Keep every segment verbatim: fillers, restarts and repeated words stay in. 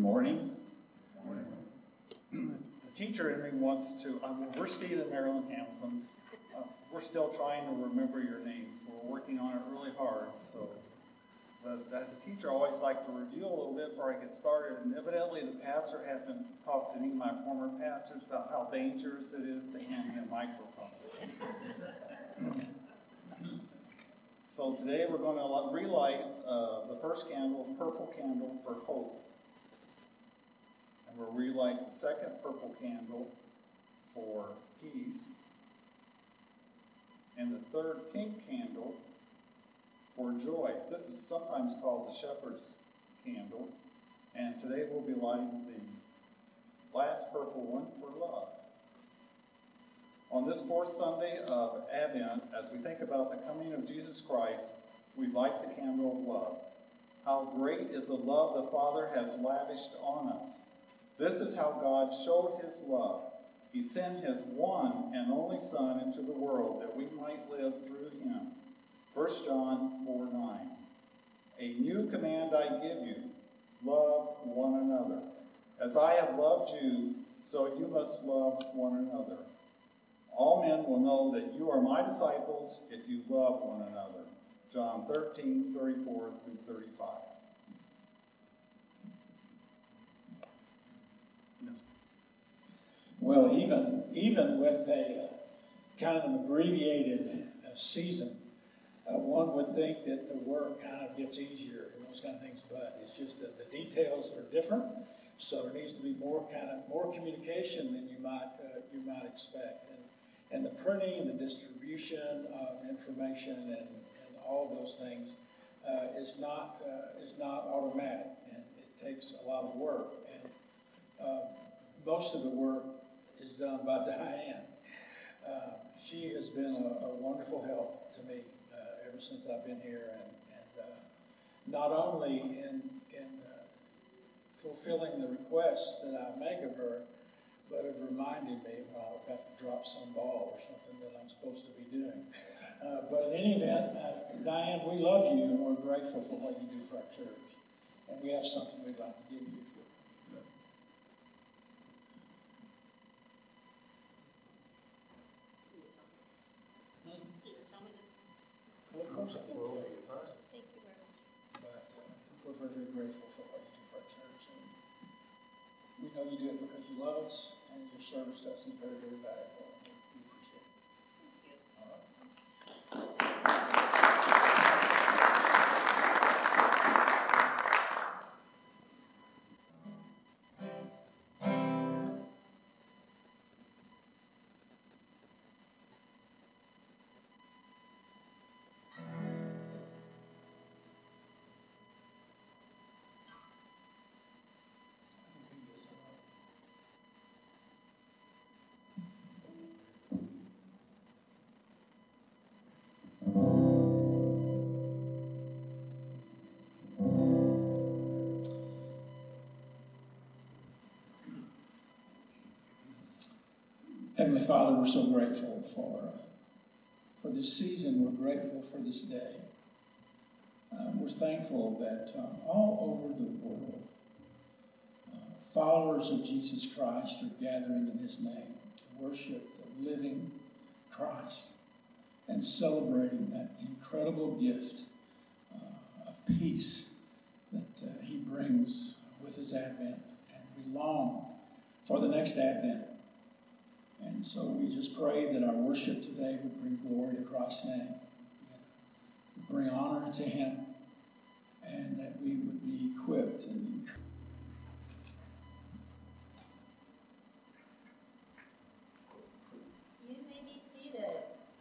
morning. Morning. The teacher in me wants to, um, we're Steve and Marilyn Hamilton. Uh, we're still trying to remember your names. We're working on it really hard. So, but as a teacher, I always like to review a little bit before I get started. And evidently, the pastor hasn't talked to any of my former pastors about how dangerous it is to hand me a microphone. So today we're going to relight uh, the first candle, purple candle for hope. And we'll relight the second purple candle for peace. And the third pink candle for joy. This is sometimes called the shepherd's candle. And today we'll be lighting the last purple one for love. On this fourth Sunday of Advent, as we think about the coming of Jesus Christ, we light the candle of love. How great is the love the Father has lavished on us. This is how God showed his love. He sent his one and only Son into the world that we might live through him. First John four nine. A new command I give you, love one another. As I have loved you, so you must love one another. All men will know that you are my disciples if you love one another. John thirteen thirty-four through thirty-five. Well, even even with a uh, kind of an abbreviated uh, season, uh, one would think that the work kind of gets easier and those kind of things, but it's just that the details are different. So there needs to be more kind of more communication than you might uh, you might expect. And And the printing and the distribution of information and, and all those things uh, is not uh, is not automatic, and it takes a lot of work. And uh, most of the work is done by Diane. Uh, she has been a, a wonderful help to me uh, ever since I've been here, and, and uh, not only in in uh, fulfilling the requests that I make of her, but it reminded me when I got to drop some ball or something that I'm supposed to be doing. Uh, but in any event, uh, Diane, we love you and we're grateful for what you do for our church. And we have something we'd like to give you. Hmm? Well, of course I can tell you. Thank you very much. But uh, we're very grateful for what you do for our church. And we know you do it because you love us, and your service to us is very, very valuable. And we appreciate it. Thank you. All right. Heavenly Father, we're so grateful for for this season. We're grateful for this day. Uh, we're thankful that um, all over the world, uh, followers of Jesus Christ are gathering in his name to worship the living Christ and celebrating that incredible gift uh, of peace that uh, he brings with his advent. And we long for the next advent. And so we just pray that our worship today would bring glory to Christ's name, would bring honor to him, and that we would be equipped and You may be seated.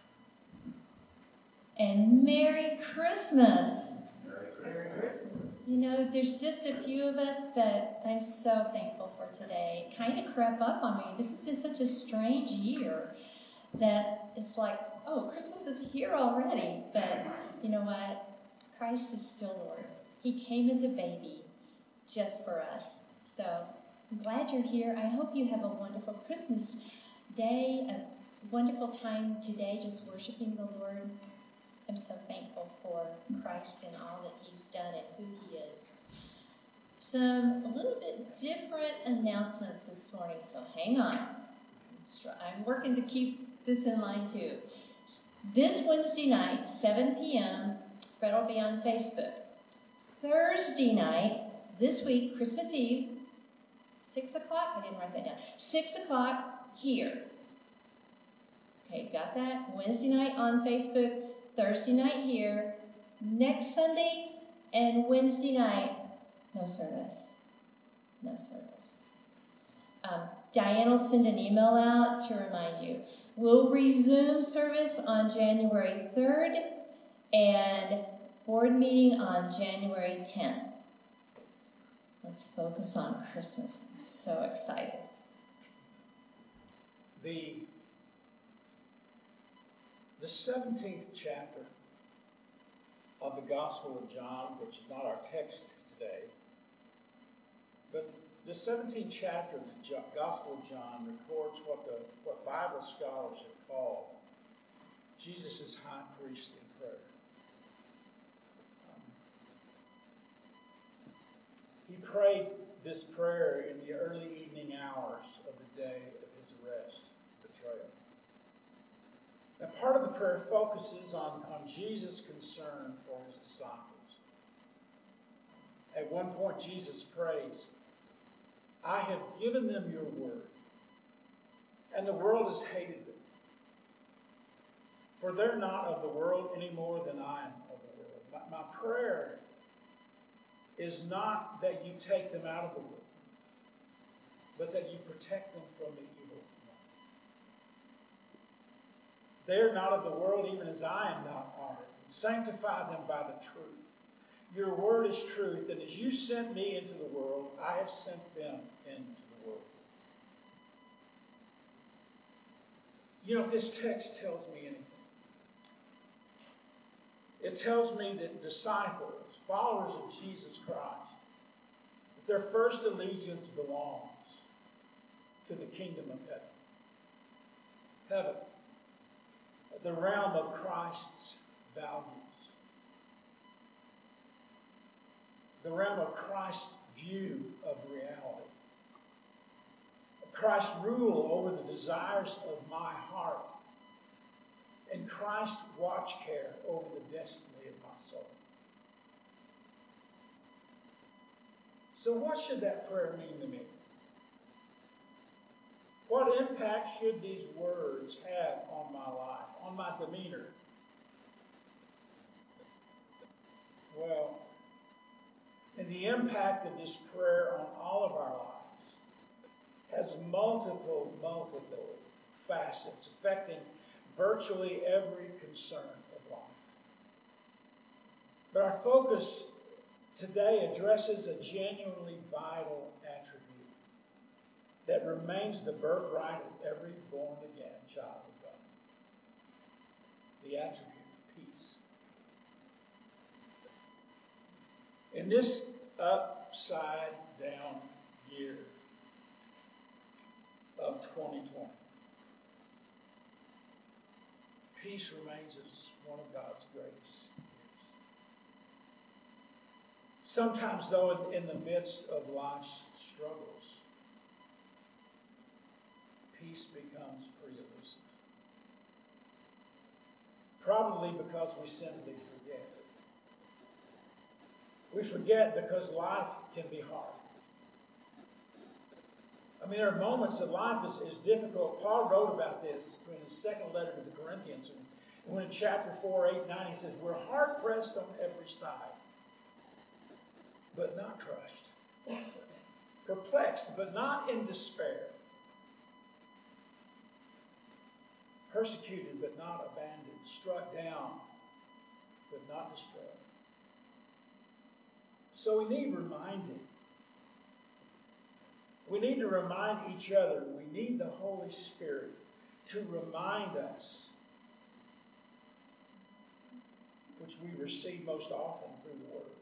And Merry Christmas. Merry Christmas. You know, there's just a few of us, but I'm so thankful for today. It kind of crept up on me. This has been such a strange year that it's like, oh, Christmas is here already. But you know what? Christ is still Lord. He came as a baby just for us. So I'm glad you're here. I hope you have a wonderful Christmas day, a wonderful time today just worshiping the Lord. I'm so thankful for Christ and all that he's done and who he is. some a little bit different announcements this morning, so hang on. I'm working to keep this in line too. This Wednesday night, seven p.m., Fred will be on Facebook. Thursday night, this week, Christmas Eve, six o'clock, I didn't write that down, six o'clock here. Okay, got that? Wednesday night on Facebook, Thursday night here. Next Sunday and Wednesday night, no service. No service. Um, Diane will send an email out to remind you. We'll resume service on January third and board meeting on January tenth. Let's focus on Christmas. I'm so excited. The, the seventeenth chapter of the Gospel of John, which is not our text today, but the seventeenth chapter of the Gospel of John records what the what Bible scholars have called Jesus' high priestly prayer. Um, he prayed this prayer in the early evening hours of the day of his arrest, betrayal. And part of the prayer focuses on, on Jesus' concern for his disciples. At one point, Jesus prays, I have given them your word, and the world has hated them. For they're not of the world any more than I am of the world. My, my prayer is not that you take them out of the world, but that you protect them from the evil one. They're not of the world even as I am not of it. Sanctify them by the truth. Your word is truth, and as you sent me into the world, I have sent them into the world. You know, this text tells me anything. It tells me that disciples, followers of Jesus Christ, that their first allegiance belongs to the kingdom of heaven. Heaven, the realm of Christ's values. The realm of Christ's view of reality. Christ's rule over the desires of my heart. And Christ's watch care over the destiny of my soul. So what should that prayer mean to me? What impact should these words have on my life, on my demeanor? Well, and the impact of this prayer on all of our lives has multiple, multiple facets affecting virtually every concern of life. But our focus today addresses a genuinely vital attribute that remains the birthright of every born-again child of God. The attribute of peace. In this upside-down year of twenty twenty, peace remains as one of God's greatest gifts. Sometimes, though, in, in the midst of life's struggles, peace becomes pretty elusive. Probably because we simply forget. We forget because life can be hard. I mean, there are moments that life is, is difficult. Paul wrote about this in his second letter to the Corinthians. And when in chapter four, eight, nine, he says, we're hard-pressed on every side, but not crushed. Perplexed, but not in despair. Persecuted, but not abandoned. Struck down, but not destroyed. So we need reminding. We need to remind each other. We need the Holy Spirit to remind us, which we receive most often through the Word.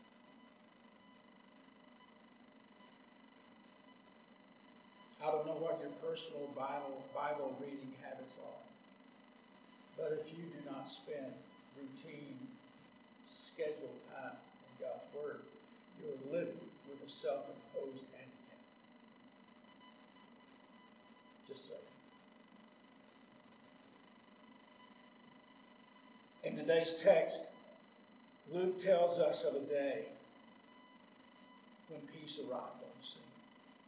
I don't know what your personal Bible, Bible reading habits are, but if you do not spend routine, scheduled time in God's Word, you're living with a self-imposed handicap. Just so. In today's text, Luke tells us of a day when peace arrived on the scene.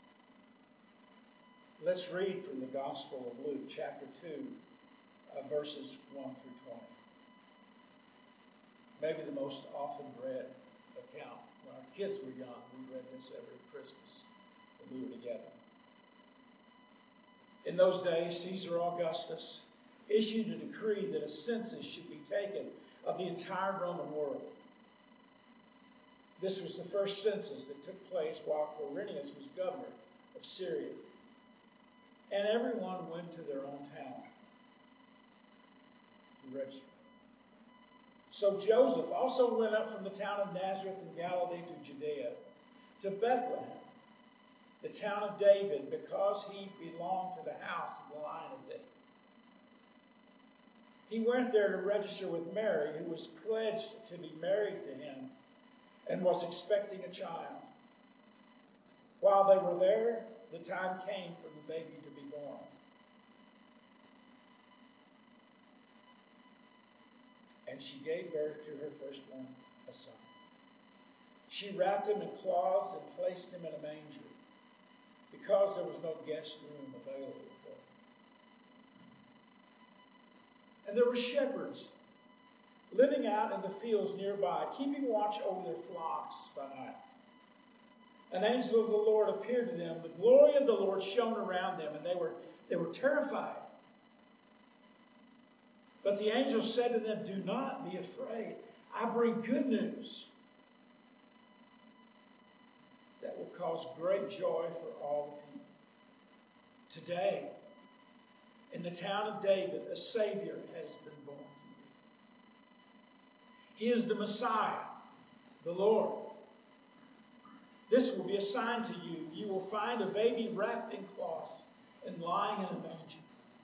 Let's read from the Gospel of Luke, chapter two, uh, verses one through twenty. Maybe the most often read account. When our kids were young, we read this every Christmas when we were together. In those days, Caesar Augustus issued a decree that a census should be taken of the entire Roman world. This was the first census that took place while Quirinius was governor of Syria. And everyone went to their own town to register. So Joseph also went up from the town of Nazareth in Galilee to Judea, to Bethlehem, the town of David, because he belonged to the house of the line of David. He went there to register with Mary, who was pledged to be married to him and was expecting a child. While they were there, the time came for the baby to be born. And she gave birth to her firstborn, a son. She wrapped him in cloths and placed him in a manger, because there was no guest room available for him. And there were shepherds living out in the fields nearby, keeping watch over their flocks by night. An angel of the Lord appeared to them. The glory of the Lord shone around them, and they were, they were terrified. But the angel said to them, "Do not be afraid. I bring good news that will cause great joy for all the people. Today, in the town of David, a Savior has been born. He is the Messiah, the Lord. This will be a sign to you. You will find a baby wrapped in cloths and lying in a manger."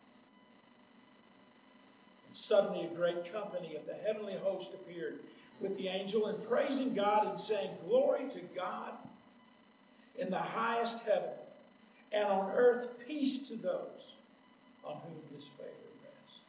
And suddenly a great company of the heavenly host appeared with the angel, and praising God and saying, "Glory to God in the highest heaven, and on earth peace to those on whom His favor rests."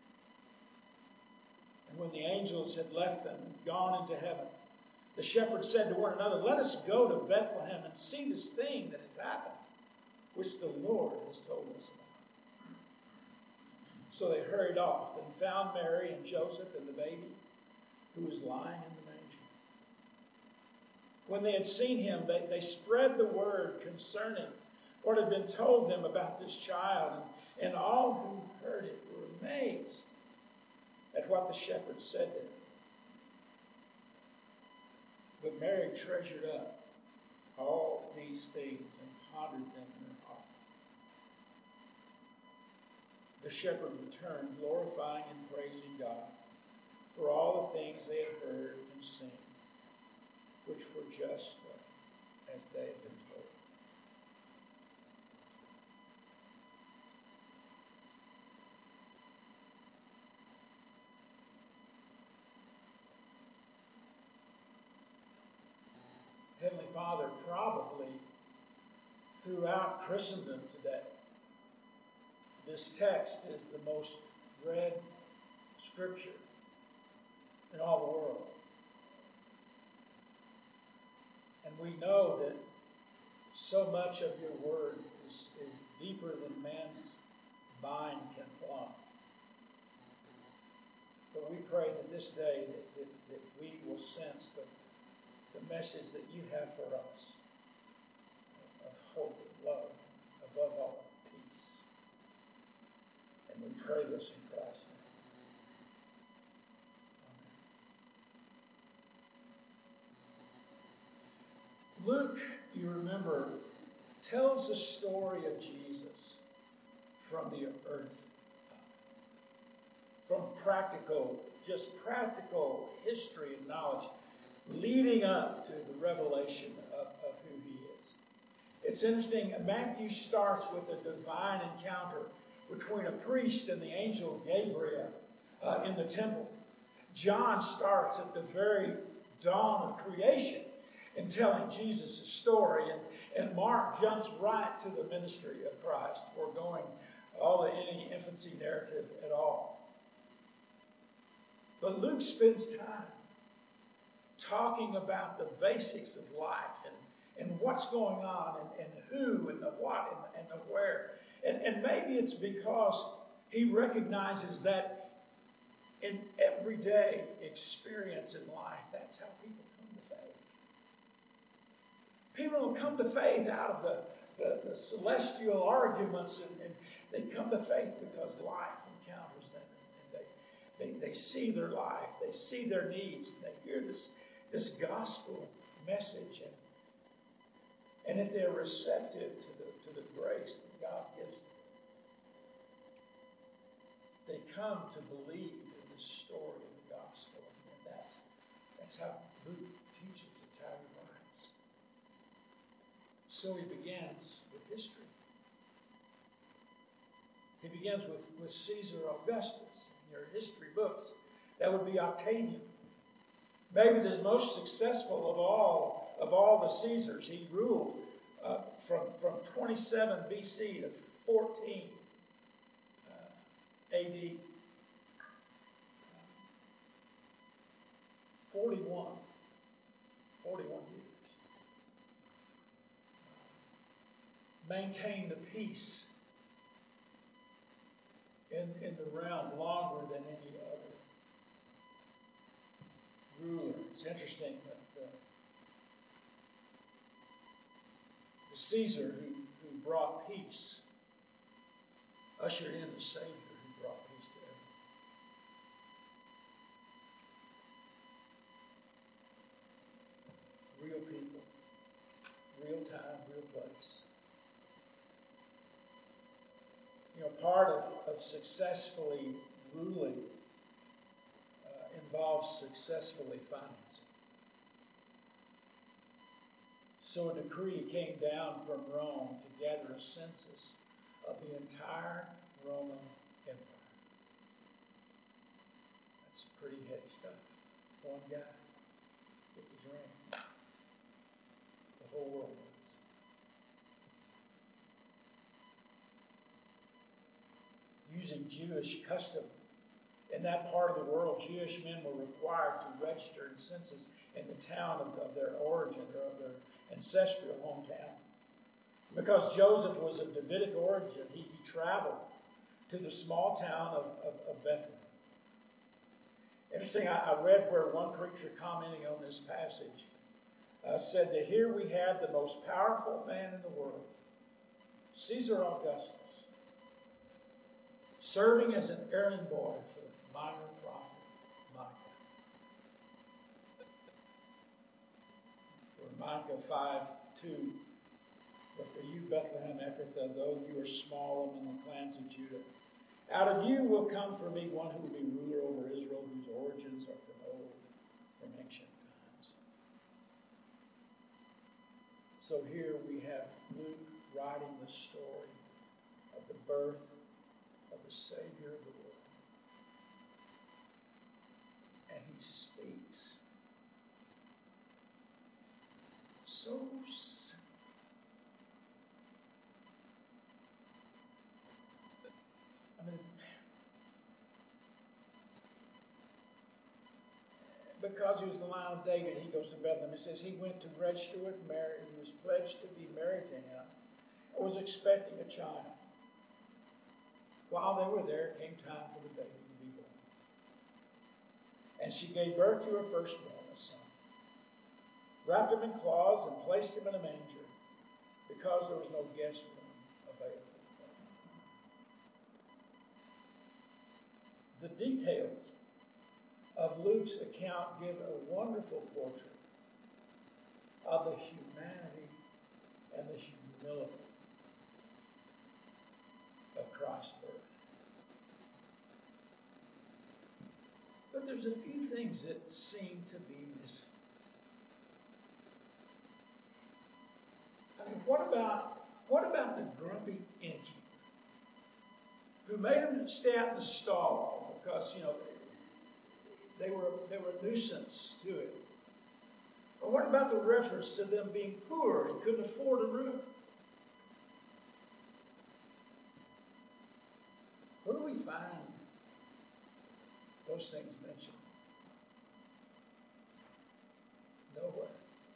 And when the angels had left them and gone into heaven, the shepherds said to one another, "Let us go to Bethlehem and see this thing that has happened, which the Lord has told us about." So they hurried off and found Mary and Joseph and the baby, who was lying in the manger. When they had seen him, they, they spread the word concerning what had been told them about this child, and, and all who heard it were amazed at what the shepherds said to them. But Mary treasured up all these things and pondered them in her heart. The shepherd returned, glorifying and praising God for all the things they had heard and seen, which were just as they had been told. Heavenly Father, probably throughout Christendom today, this text is the most read scripture in all the world. And we know that so much of your word is, is deeper than man's mind can plumb. But we pray that this day that, that, that we will sense the the message that you have for us of hope and love, above all, peace. And we pray this in Christ's name. Amen. Luke, you remember, tells the story of Jesus from the earth. From practical, just practical history and knowledge, leading up to the revelation of, of who He is. It's interesting, Matthew starts with a divine encounter between a priest and the angel Gabriel uh, in the temple. John starts at the very dawn of creation in telling Jesus' story. And, and Mark jumps right to the ministry of Christ, foregoing all the any infancy narrative at all. But Luke spends time talking about the basics of life and, and what's going on and, and who and the what and, and the where. And, and maybe it's because he recognizes that in everyday experience in life, that's how people come to faith. People don't come to faith out of the, the, the celestial arguments, and, and they come to faith because life encounters them. And they, they, they see their life, they see their needs, and they hear this, this gospel message. And, and if they're receptive to the, to the grace that God gives them, they come to believe in the story of the gospel. And that's, that's how Luke teaches. It's how he writes. So he begins with history. He begins with, with Caesar Augustus. In your history books, that would be Octavian. Maybe the most successful of all of all the Caesars. He ruled uh, from, from twenty-seven B C to fourteen uh, A D. forty-one. forty-one years. Maintained the peace in, in the realm longer than any other ruler. It's interesting that the, the Caesar who, who brought peace ushered in the Savior who brought peace to everyone. Real people, real time, real place. You know, part of, of successfully ruling uh, involves successfully financing. So a decree came down from Rome to gather a census of the entire Roman Empire. That's pretty heavy stuff. One guy gets his ring. The whole world knows. Using Jewish custom, in that part of the world, Jewish men were required to register in census in the town of, of their origin or of their ancestral hometown. Because Joseph was of Davidic origin, he, he traveled to the small town of, of, of Bethlehem. Interesting, I, I read where one preacher commenting on this passage uh, said that here we have the most powerful man in the world, Caesar Augustus, serving as an errand boy for the minor prophet Micah. For Micah five two, but for you, Bethlehem Ephrathah, though you are small among the clans of Judah, out of you will come for me one who will be ruler over Israel, whose origins are from old, from ancient times. So here we have Luke writing the story of the birth of the Savior of the world. And he speaks so simple. I mean, because he was the line of David, he goes to Bethlehem. It says he went to register with Mary, who was pledged to be married to him, and was expecting a child. While they were there, it came time for the baby to be born. And she gave birth to her firstborn, a son. Wrapped him in cloths and placed him in a manger, because there was no guest room available. The details of Luke's account give a wonderful portrait of the humanity and the humility of Christ's birth. But there's a few things that seem to be missing. I mean, what about what about the grumpy innkeeper who made him stay out in the stall because, you know, they were they were a nuisance to him? Or what about the reference to them being poor and couldn't afford a room? Where do we find those things mentioned? Nowhere.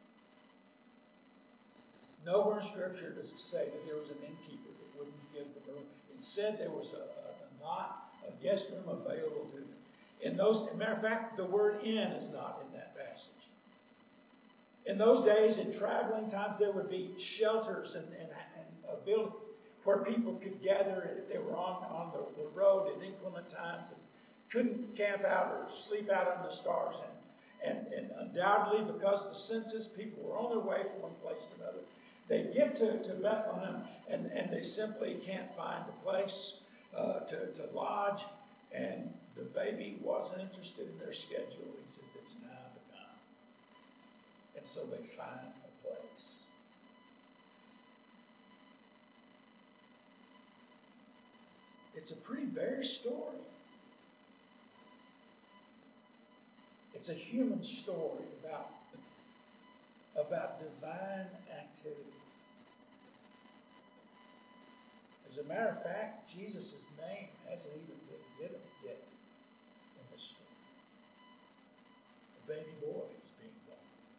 Nowhere in Scripture does it say that there was an innkeeper that wouldn't give the room. Instead, there was a, a, a not a guest room available to them. In those, as a matter of fact, the word inn is not in that passage. In those days, in traveling times, there would be shelters and, and, and a building where people could gather if they were on, on the, the road at inclement times and couldn't camp out or sleep out under the stars. And, and, and undoubtedly, because of the census, people were on their way from one place to another. They get to, to Bethlehem and, and they simply can't find a place uh, to, to lodge. And the baby wasn't interested in their schedule. He says, it's time to come. And so they find a place. It's a pretty bare story. It's a human story about, about divine activity. As a matter of fact, Jesus' name hasn't even been given yet in this story. A baby boy is being born.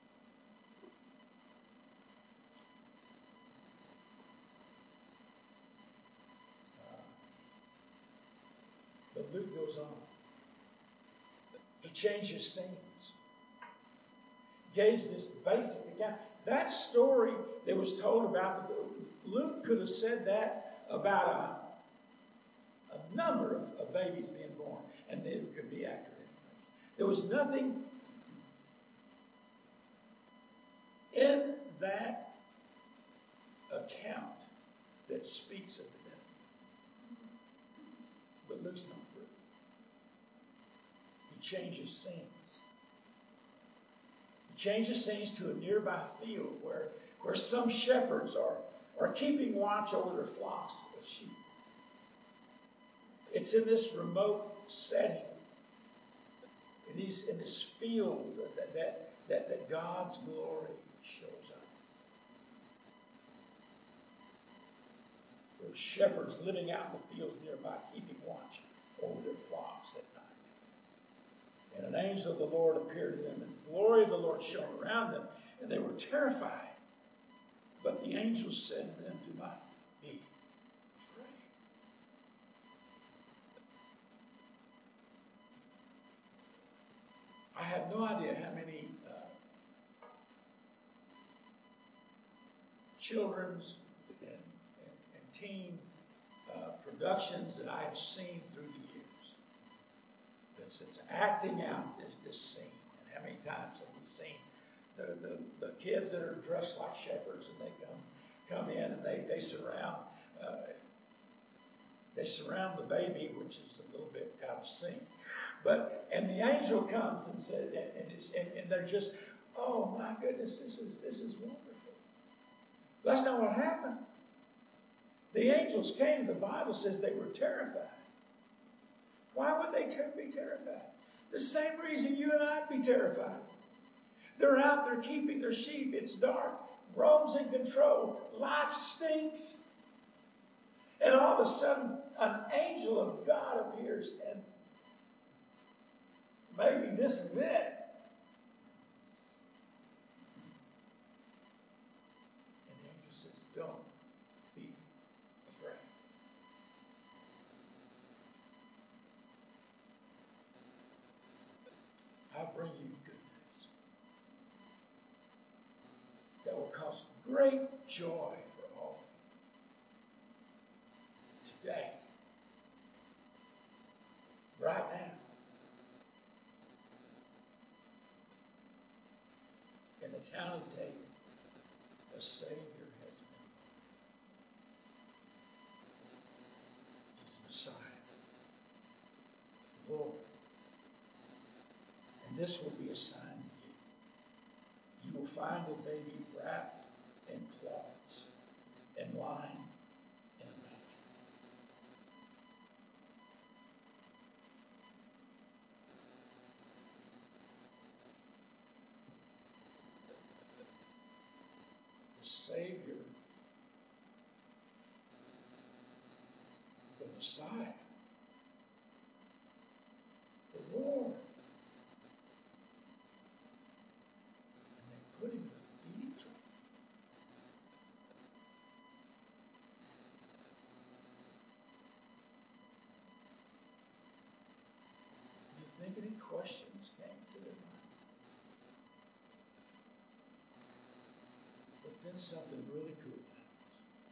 But Luke goes on. He changes scenes. Gives this basic account. That story that was told about, Luke could have said that about a, a number of, of babies being born, and it could be accurate. There was nothing in that account that speaks of the death. But Luke's not through. He changes scenes. He changes scenes to a nearby field where, where some shepherds are, are keeping watch over their flocks of sheep. It's in this remote setting, in, these, in this field, that, that, that, that God's glory shows up. There are shepherds living out in the fields nearby, keeping watch over their flocks at night. And an angel of the Lord appeared to them, and the glory of the Lord shone around them, and they were terrified. But the angel said to them, do not be afraid. I have no idea how many uh, children's and, and, and teen uh, productions that I have seen through the years. That's, that's acting out this, this scene. And how many times have we seen the, the, the kids that are dressed like shepherds, and they come come in and they, they surround uh, they surround the baby, which is a little bit out of sync. But and the angel comes and says, and, and, it's, and, and they're just, oh my goodness, this is this is wonderful. That's not what happened. The angels came. The Bible says they were terrified. Why would they ter- be terrified? The same reason you and I'd be terrified. They're out there keeping their sheep. It's dark. Rome's in control. Life stinks. And all of a sudden, an angel of God appears, and maybe this is it. And the angel says, don't be afraid. I'll bring you good news that will cause great joy for all today, right now. In the town of David, a Savior has been born. He's Messiah, Lord. And this will be a sign to you. You will find a baby wrapped in cloths and lying in a manger. Savior, the Messiah, the Lord. And they put him in a feeding trough. Do you think any questions came to their mind? But then something really cool happens.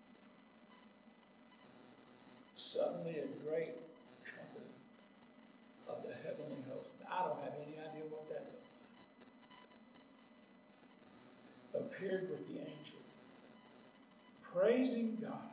Suddenly a great company of the heavenly host. I don't have any idea what that looked like. Appeared with the angel, praising God.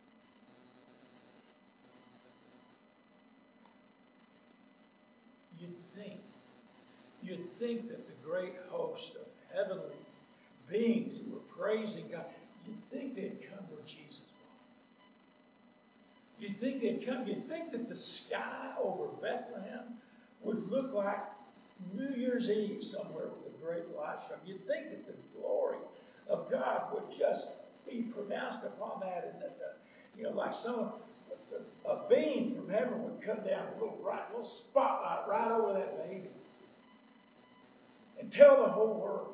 You'd think, you'd think that the great host of heavenly beings who were praising God, you'd think they'd come where Jesus was. You'd think they'd come, you'd think that the sky over Bethlehem would look like New Year's Eve somewhere with a great light show. You'd think that the glory of God would just be pronounced upon that, and that the, you know, like some a beam from heaven would come down, a little bright, little spotlight right over that baby, and tell the whole world.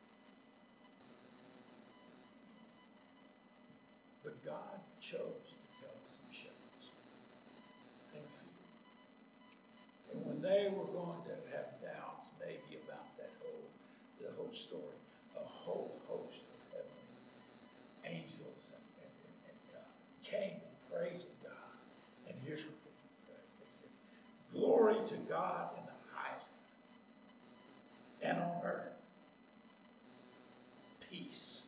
But God chose to tell some shepherds in a few. And when they were going to have doubts, maybe about that whole, the whole story, a whole host of heavenly angels and, and, and, and uh, came and praised God. And here's what they praised. They said, "Glory to God in the highest, and on earth, peace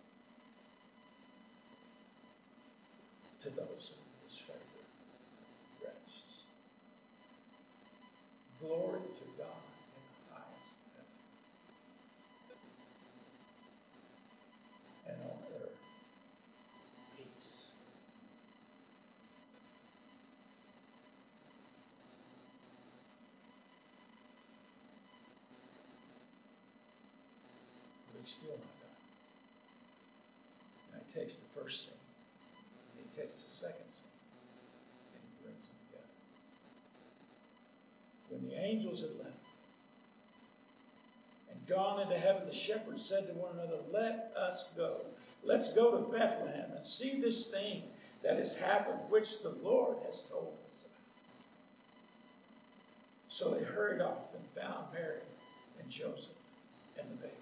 to those whom his favor rests." Glory to God in the highest heaven, and on earth, peace. But he's still not done. Now he takes the first scene, and he takes the second scene, and he brings them together. When the angels had left and gone into heaven, the shepherds said to one another, "Let us go. Let's go to Bethlehem and see this thing that has happened, which the Lord has told us about." So they hurried off and found Mary and Joseph and the baby,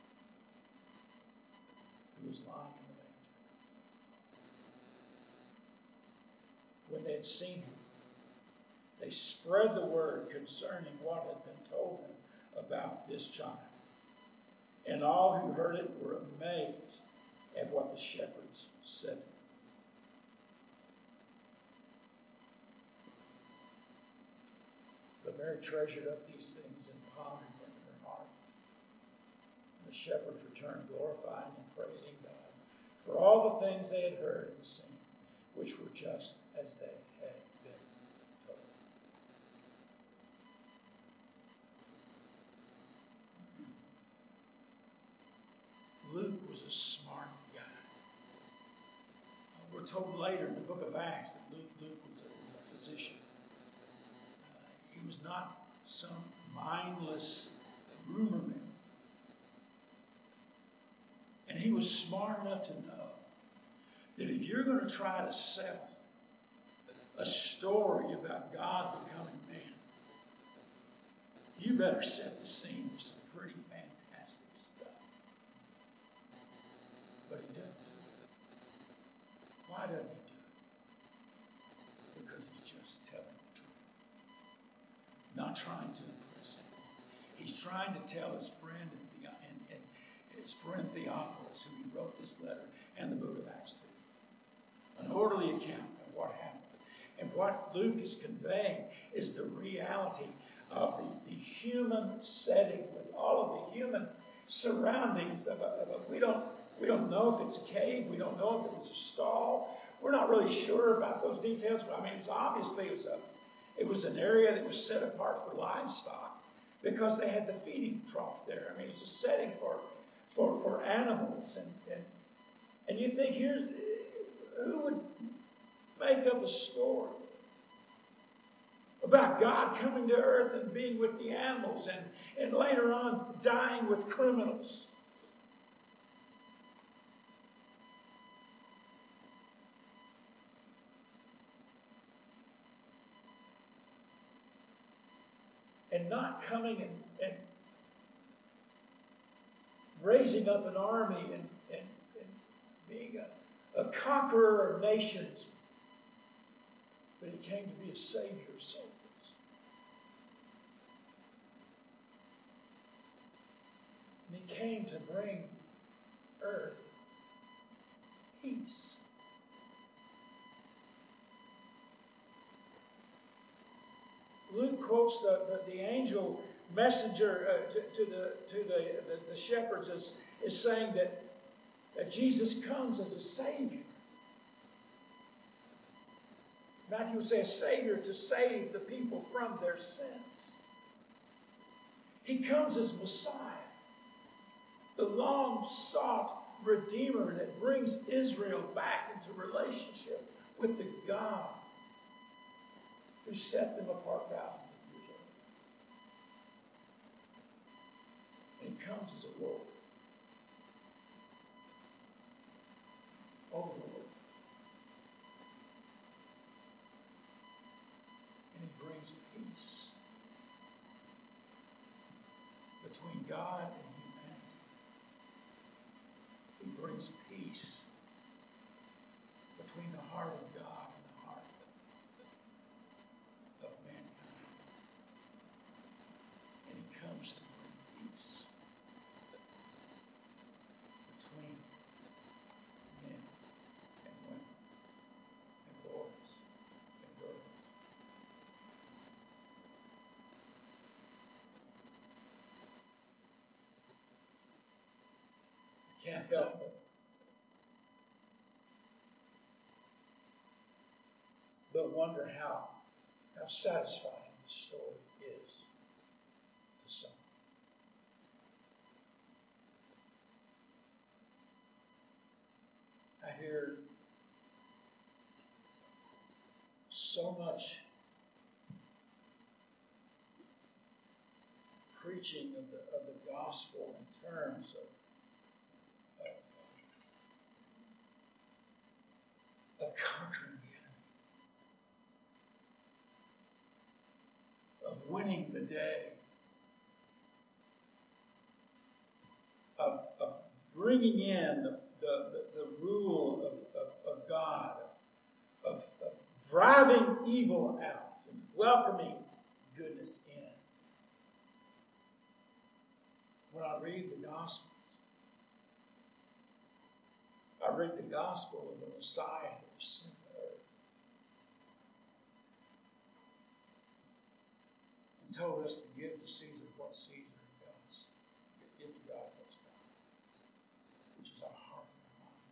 who was lying in the manger. When they had seen him, they spread the word concerning what had been told them about this child. And all who heard it were amazed at what the shepherds said. But Mary treasured up these things and pondered them in her heart. And the shepherds returned glorifying and praising God for all the things they had heard and seen, which were just as they had been told. Luke was a smart guy. We're told later in the book of Acts that Luke, Luke was, a, was a physician. Uh, he was not some mindless rumor mill. And he was smart enough to know that if you're going to try to sell a story about God becoming man, you better set the scene with some pretty fantastic stuff. But he doesn't do it. Why doesn't he do it? Because he's just telling the truth. Not trying to impress anyone. He's trying to tell his friend and, the, and, and his friend Theophilus, who he wrote this letter and the book of Acts to, an orderly account of what happened. And what Luke is conveying is the reality of the, the human setting with all of the human surroundings of a, of a we don't we don't know if it's a cave, we don't know if it was a stall. We're not really sure about those details, but I mean it's obviously it was a it was an area that was set apart for livestock because they had the feeding trough there. I mean it's a setting for for, for animals and, and And you think, here's, who would make up a story about God coming to earth and being with the animals and, and later on dying with criminals? And not coming and, and raising up an army and, and, and being a, a conqueror of nations. But he came to be a savior of souls. And he came to bring earth peace. Luke quotes the, the, the angel messenger uh, to, to, the, to the, the, the shepherds as, is saying that, that Jesus comes as a Savior. Matthew would say a Savior to save the people from their sins. He comes as Messiah, the long-sought Redeemer that brings Israel back into relationship with the God who set them apart thousands of years ago. And he comes as a Lord. Over the world. And he brings peace between God and humanity. He brings peace between the heart of God and the heart of mankind. And he comes to bring peace between men and women and boys and girls. I can't help but but wonder how how satisfying the story is to some. I hear so much preaching of the of the gospel in terms of, of, of conquering the enemy, of winning the day, of, of bringing in the, the, the, the rule of, of, of God, of, of driving evil out and welcoming goodness in. When I read the Gospels, I read the Gospel of the Messiah who was sent to earth and told us to give to Caesar what Caesar does. Give to God what's God, which is our heart and our mind.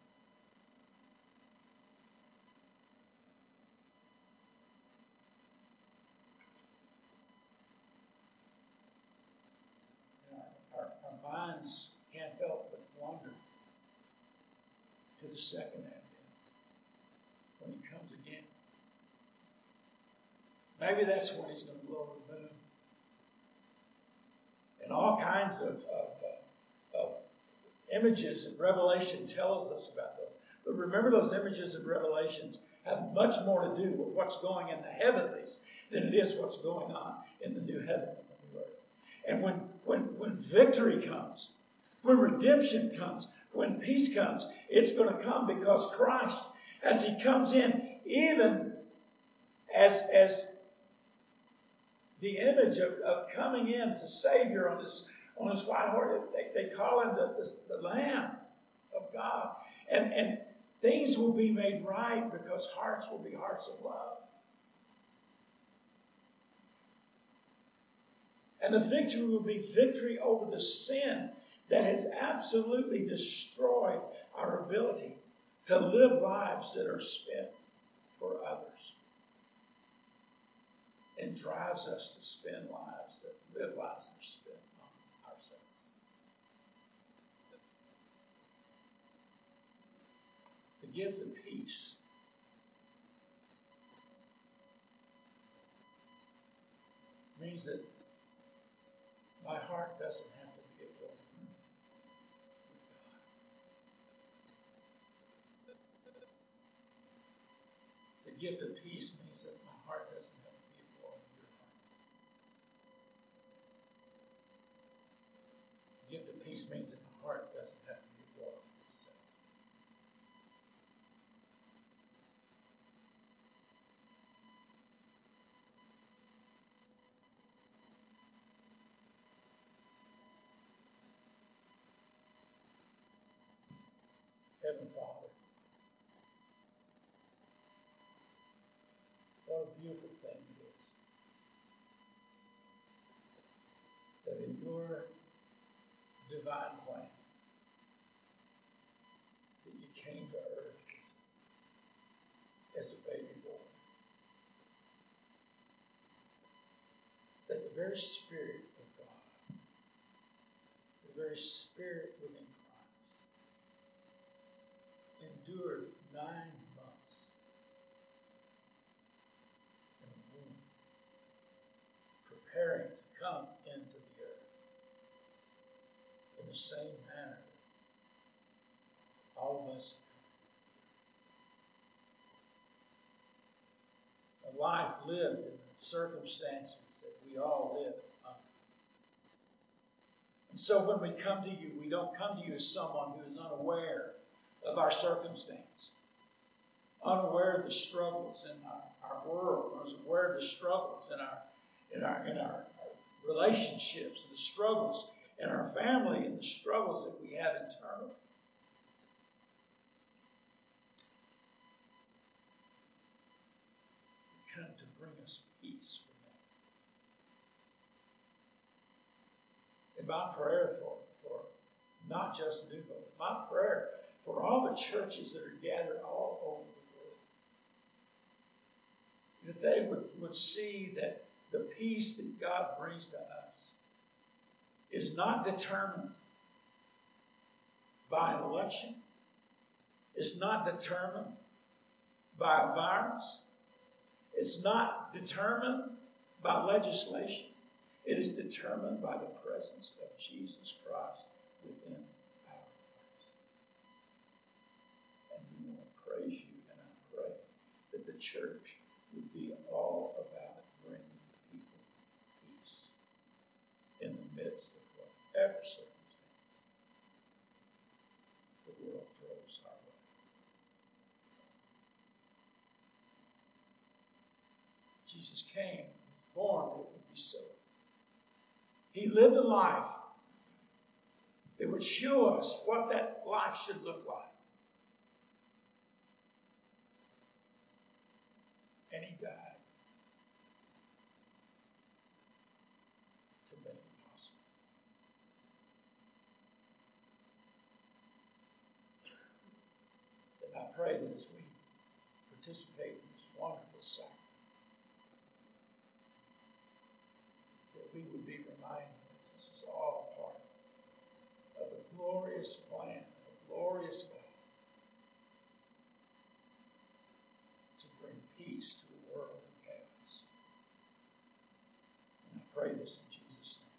And our, our, our minds can't help but wander to the second advent, when he comes again. Maybe that's when he's going to blow the moon. And all kinds of, of, uh, of images in Revelation tells us about those. But remember, those images in Revelations have much more to do with what's going in the heavenlies than it is what's going on in the new heaven and the new earth. And when, when, when victory comes, when redemption comes, when peace comes, it's going to come because Christ, as he comes in, even as, as the image of, of coming in as a Savior on his, on his white horse, they, they call him the, the, the Lamb of God. And, and things will be made right because hearts will be hearts of love. And the victory will be victory over the sin that has absolutely destroyed our ability to live lives that are spent for others, and drives us to spend lives that live lives that are spent on ourselves. gift of peace means that my heart doesn't have to be at war with God. The gift of peace means that my heart doesn't have to be at war with your heart. The gift of peace means that my heart doesn't have to be at war with itself. Heavenly Father, what a beautiful thing it is that in your divine plan that you came to earth as a baby boy. That the very Spirit of God, the very Spirit within Christ, endured nine months in a womb, preparing to come into the earth in the same manner all of us. A life lived in the circumstances that we all live under. And so when we come to you, we don't come to you as someone who is unaware of our circumstance, unaware of the struggles in our, our world, unaware of the struggles in our in our in our, our relationships, the struggles in our family, and the struggles that we have internally. You come to bring us peace from that. And my prayer for, for not just New Hope, my prayer for all the churches that are gathered all over the world, is that they would, would see that the peace that God brings to us is not determined by an election. It's not determined by a virus. It's not determined by legislation. It is determined by the presence of Jesus Christ within our hearts. And we want to praise you, and I pray that the church would be all about bringing people peace in the midst of whatever circumstance the world throws our way. Jesus came, born, that it would be so. He lived a life that would show us what that life should look like. And he died to make it possible. And I pray that as we participate in this wonderful sacrament, that we would be reminded that this is all part of a glorious plan, a glorious God to bring peace to a world in chaos. And I pray this in Jesus' name.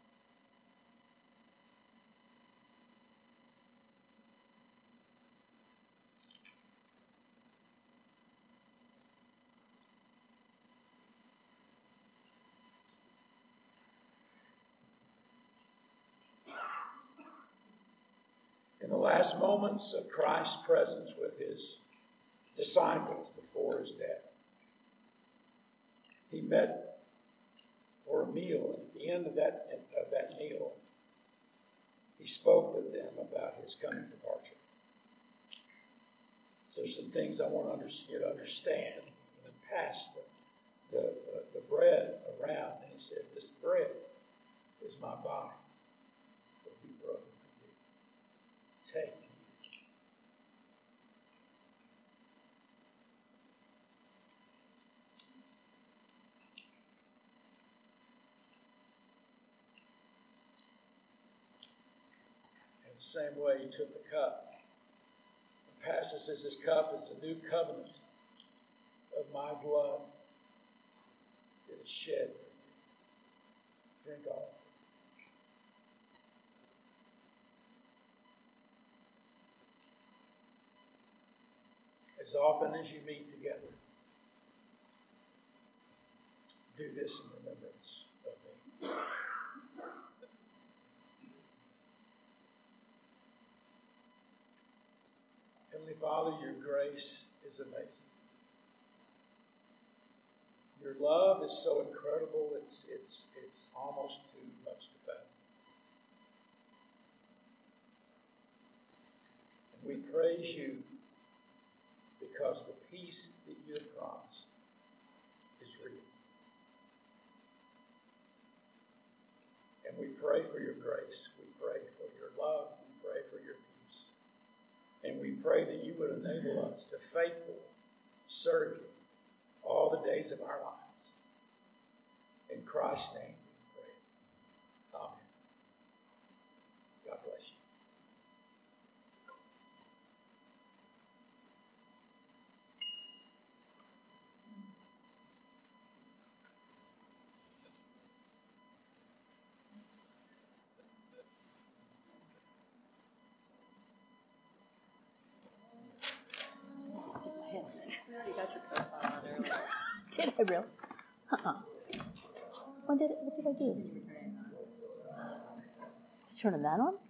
In the last moments of Christ's presence with his disciples before his death, he met for a meal, and at the end of that, of that meal, he spoke with them about his coming departure. So there's some things I want you to understand. He passed the, the, the, the bread around, and he said, "This bread is my body that will be broken for you. Take it." In the same way, he took the cup, the Passover pastor says, this cup is the new covenant of my blood that is shed for you. Drink all. As often as you meet together, do this in remembrance of me. Heavenly Father, your grace is amazing. Your love is so incredible, it's, it's, it's almost too much to fathom. And we praise you because the peace that you have promised is real. And we pray for your grace. We pray for your love. We pray for your peace. And we pray that you would enable us to faithfully serve you all the days of our lives. In Christ's name we pray. Amen. God bless you. You got your profile on earlier. Did I really? Uh-uh. What did, what did I do? Turning that on?